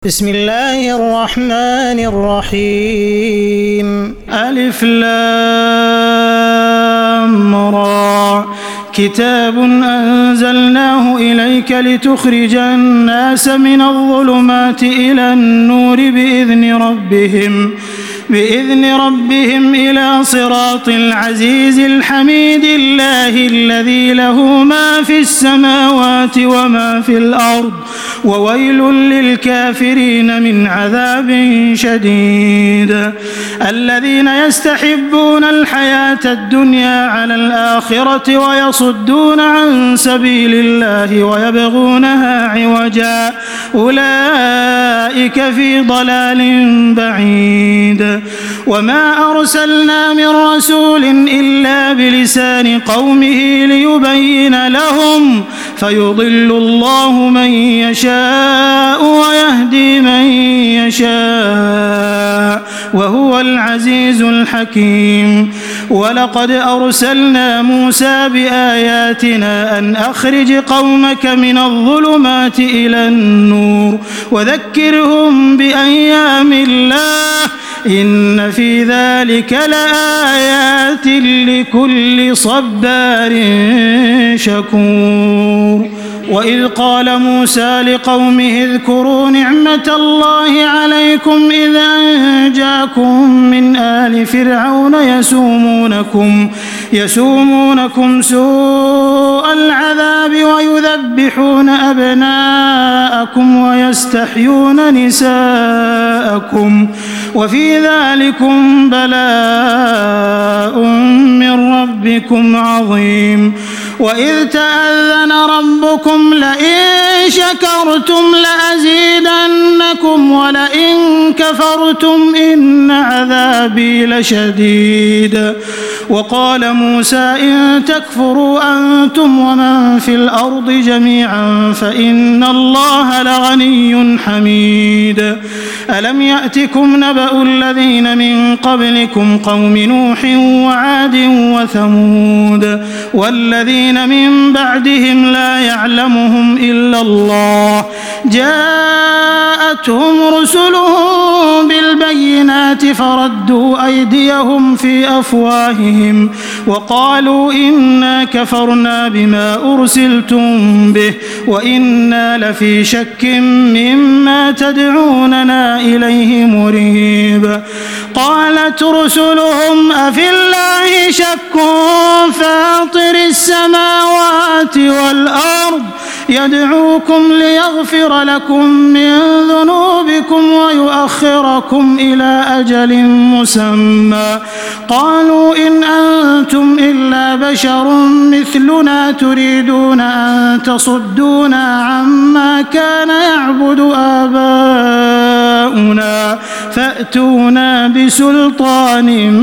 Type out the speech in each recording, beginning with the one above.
بسم الله الرحمن الرحيم ألف لام را كتاب أنزلناه إليك لتخرج الناس من الظلمات إلى النور بإذن ربهم إلى صراط العزيز الحميد الله الذي له ما في السماوات وما في الأرض وويل للكافرين من عذاب شديد الذين يستحبون الحياة الدنيا على الآخرة ويصدون عن سبيل الله ويبغونها عوجا أولئك في ضلال بعيد وما أرسلنا من رسول إلا بلسان قومه ليبين لهم فيضل الله من يشاء ويهدي من يشاء وهو العزيز الحكيم ولقد أرسلنا موسى بآياتنا أن أخرج قومك من الظلمات إلى النور وذكرهم بأيام الله إن في ذلك لآيات لكل صبار شكور وإذ قال موسى لقومه اذكروا نعمة الله عليكم إذ أنجاكم من آل فرعون يسومونكم سوء العذاب ويذبحون أبناءكم ويستحيون نساءكم وفي ذلكم بلاء من ربكم عظيم وإذ تأذن ربكم لئن شكرتم لأزيدنكم ولئن كفرتم إن عذابي لشديد وقال موسى إن تكفروا أنتم ومن في الأرض جميعا فإن الله لغني حميد ألم يأتكم نبأ الذين من قبلكم قوم نوح وعاد وثمود والذين من بعدهم لا يعلمهم إلا الله جاءتهم رسلهم بالبينات فردوا أيديهم في أفواههم وقالوا إنا كفرنا بما أرسلتم به وإنا لفي شك مما تدعوننا إليه مريب قالت رسلهم أفي الله شك فاطر السماوات والأرض يدعوكم ليغفر لكم من ذنوبكم ويؤخركم إلى أجل مسمى قالوا إن أنتم إلا بشر مثلنا تريدون أن تصدونا عما كان يعبد آباؤنا فأتونا بسلطان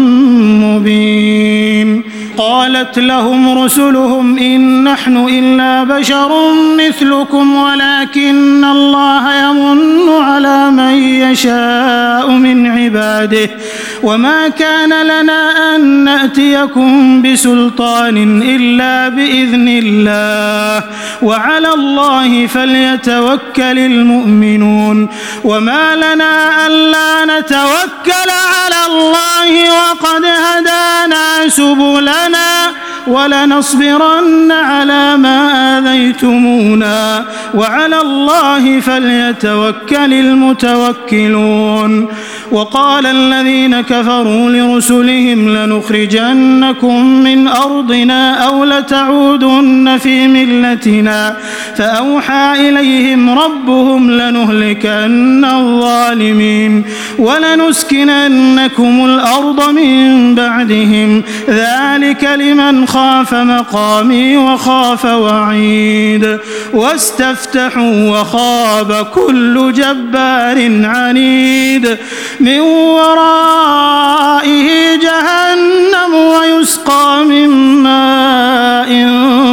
مبين قالت لهم رسلهم إن نحن إلا بشر مثلكم ولكن الله يمن على من يشاء من عباده وما كان لنا أن نأتيكم بسلطان إلا بإذن الله وعلى الله فليتوكل المؤمنون وما لنا ألا نتوكل على الله وقد هدانا سبلنا ولنصبرن على ما آذيتمونا وعلى الله فليتوكل المتوكلون وقال الذين كفروا لرسلهم لنخرجنكم من أرضنا أو لتعودن في ملتنا فأوحى إليهم ربهم لنهلكن الظالمين ولنسكننكم الأرض من بعدهم ذلك لمن خاف مقامي وخاف وعيد واستفتحوا وخاب كل جبار عنيد من ورائه جهنم ويسقى من ماء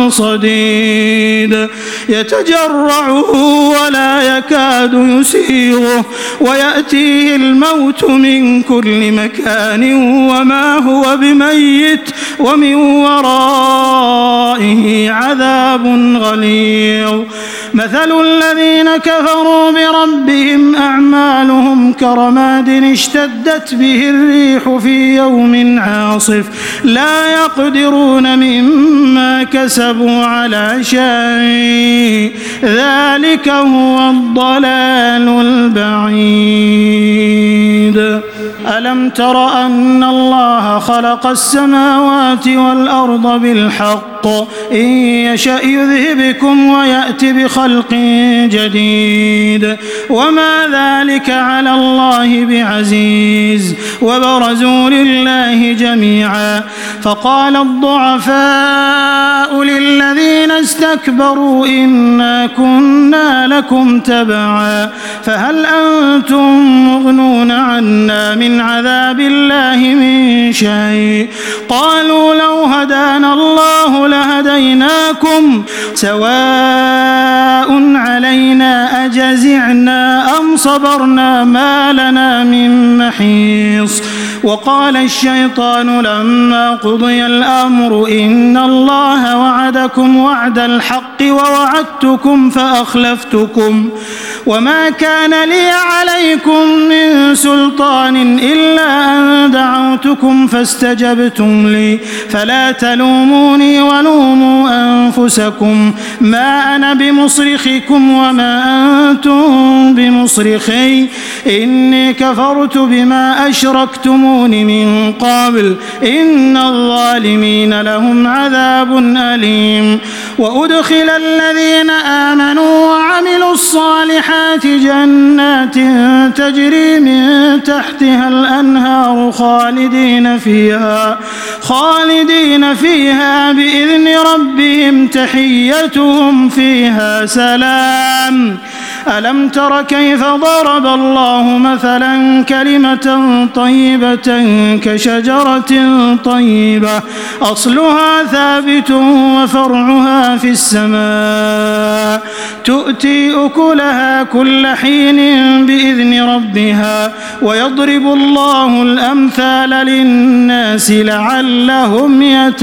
صديد يتجرعه ولا يكاد يسيغه ويأتيه الموت من كل مكان وما هو بميت ومن ورائه عذاب غليظ مثل الذين كفروا بربهم أعمالهم كرماد اشتدت به الريح في يوم عاصف لا يقدرون مما كسبوا على شيء ذلك هو الضلال البعيد. ألم تر أن الله خلق السماوات والأرض بالحق إن يشأ يذهبكم ويأتي بخلق جديد وما ذلك على الله بعزيز. وبرزوا لله جميعا فقال الضعفاء للذين استكبروا إنا كنا لكم تبعا فهل أنتم مغنون عنا من عذاب الله من شيء قالوا لو هدانا الله لهديناكم سواء علينا أجزعنا أم صبرنا ما لنا من محيص. وقال الشيطان لما قضي الأمر إن الله وعدكم وعد الحق ووعدتكم فأخلفتكم وما كان لي عليكم من سلطان إلا أن دعوتكم فاستجبتم لي فلا تلوموني ولوموا أنفسكم ما أنا بمصرخكم وما أنتم بمصرخي إني كفرت بما أشركتمون من قبل إن الظالمين لهم عذاب أليم. وأدخل الذين آمنوا وعملوا الصالحات جنات تجري من تحتها الأنهار خالدين فيها بإذن ربهم تحيتهم فيها سلام. ألم تر كيف ضرب الله مثلا كلمة طيبة كشجرة طيبة أصلها ثابت وفرعها في السماء تؤتي أكلها كل حين بإذن ربها ويضرب الله الأمثال للناس لعلهم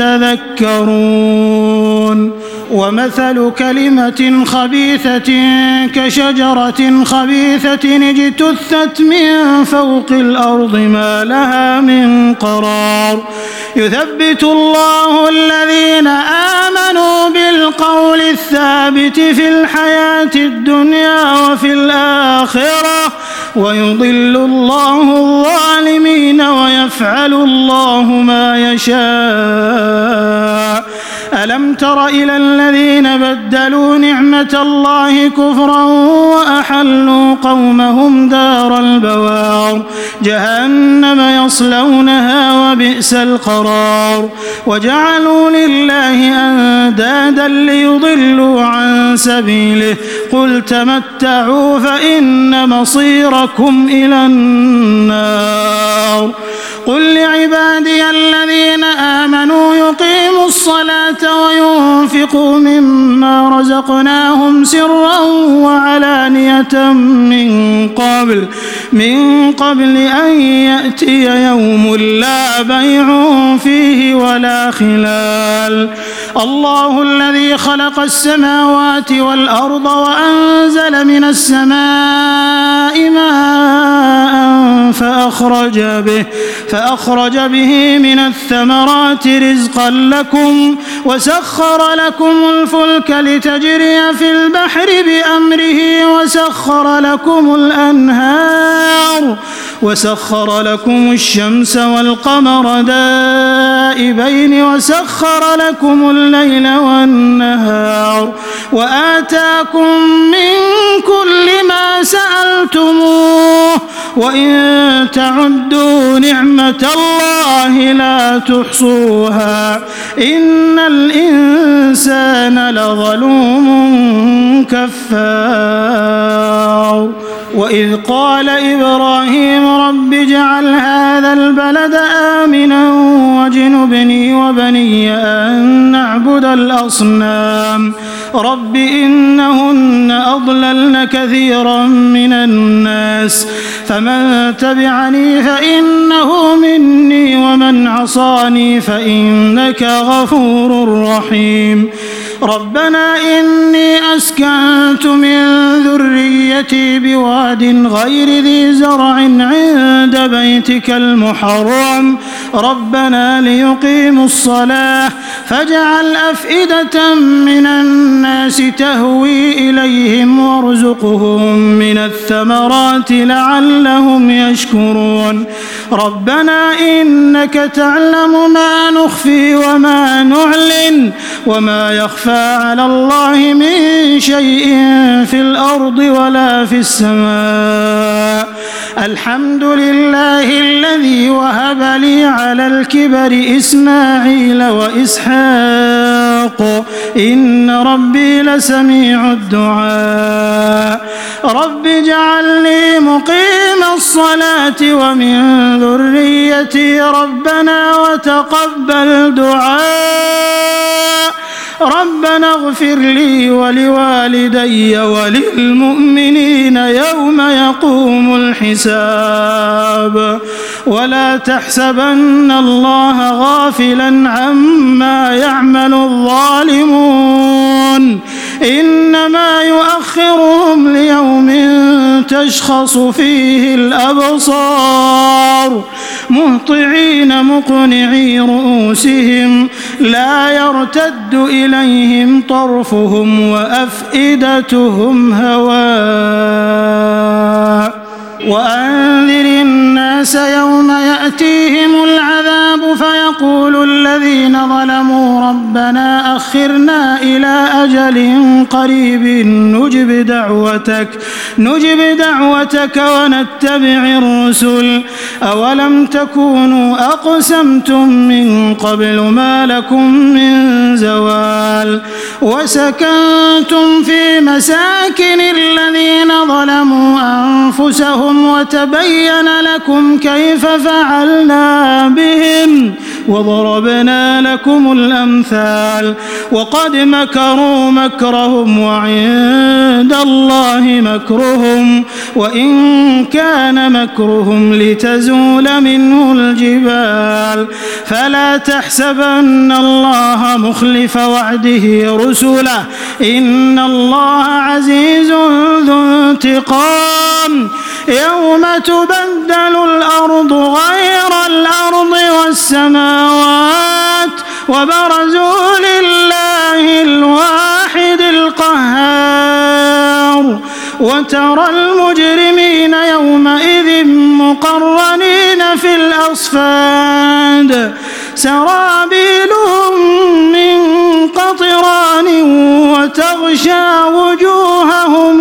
يتذكرون. ومثل كلمة خبيثة كشجرة خبيثة اجتثت من فوق الأرض ما لها من قرار يثبت الله الذين آمنوا بالقول الثابت في الحياة الدنيا وفي الآخرة ويضل الله الظالمين ويفعل الله ما يشاء. ألم تر إلى الذين بدلوا نعمة الله كفرا وأحلوا قومهم دار البوار جهنم يصلونها وبئس القرار وجعلوا لله أندادا ليضلوا عن سبيله قل تمتعوا فإن مصيركم إلى النار. قل لعبادي الذين آمنوا يقيموا الصلاة وينفقوا مما رزقناهم سرا وعلانية من قبل أن يأتي يوم لا بيع فيه ولا خلال. الله الذي خلق السماوات والأرض وأنزل من السماء ماء فأخرج به من الثمرات رزقا لكم وسخر لكم الفلك لتجري في البحر بأمره وسخر لكم الأنهار وسخر لكم الشمس والقمر دائبين وسخر لكم الليل والنهار وآتاكم من كل ما سألتموه وإن تعدوا نعمة الله لا تحصوها إن الإنسان لظلوم كفار. وإذ قال إبراهيم رب اجعل هذا البلد آمنا واجنبني وبني أن نعبد الأصنام رب إنهن أضللن كثيرا من الناس فمن تبعني فإنه مني ومن عصاني فإنك غفور رحيم. ربنا إني أسكنت من ذريتي بواد غير ذي زرع عند بيتك المحرم ربنا ليقيموا الصلاة فاجعل أفئدة من الناس تهوي إليهم وارزقهم من الثمرات لعلهم يشكرون ربنا إنك تعلم ما نخفي وما نعلن وما يخفى على الله من شيء في الأرض ولا في السماء الحمد لله الذي وهب لي على الكبر إسماعيل وإسحاق إن ربي لسميع الدعاء رب اجعلني مقيم الصلاة ومن ذريتي ربنا وتقبل دعاء ربنا اغفر لي ولوالدي وللمؤمنين يوم يقوم الحساب ولا تحسبن الله غافلا عما يعمل الظالمون إنما يؤخرهم ليوم تشخص فيه الأبصار مهطعين مقنعي رؤوسهم لا يرتد إليهم طرفهم وأفئدتهم هواء وأنذر الناس يوم يأتيهم العذاب فيقول الذين ظلموا ربنا أخرنا إلى أجل قريب نجب دعوتك ونتبع الرسل أولم تكونوا أقسمتم من قبل ما لكم من زوال وسكنتم في مساكن الذين ظلموا أنفسهم وتبين لكم كيف فعلنا بهم وضربنا لكم الأمثال وقد مكروا مكرهم وعند الله مكرهم وإن كان مكرهم لتزول منه الجبال فلا تحسبن الله مخلف وعده رسله إن الله عزيز ذو انتقام يوم تبدل الأرض غير الأرض والسماوات وبرزوا لله الواحد القهار وترى المجرمين يومئذ مقرنين في الأصفاد سرابيلهم من قطران وتغشى وجوههم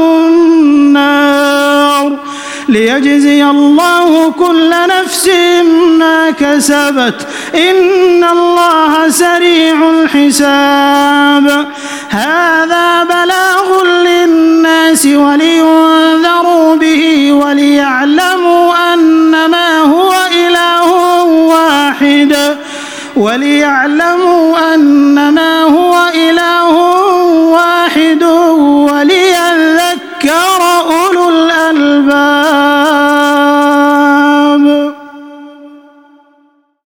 النار ليجزي الله كل نفس ما كسبت إن الله سريع الحساب هذا بلاغ للناس ولينذروا به وليعلموا أنما هو إله واحد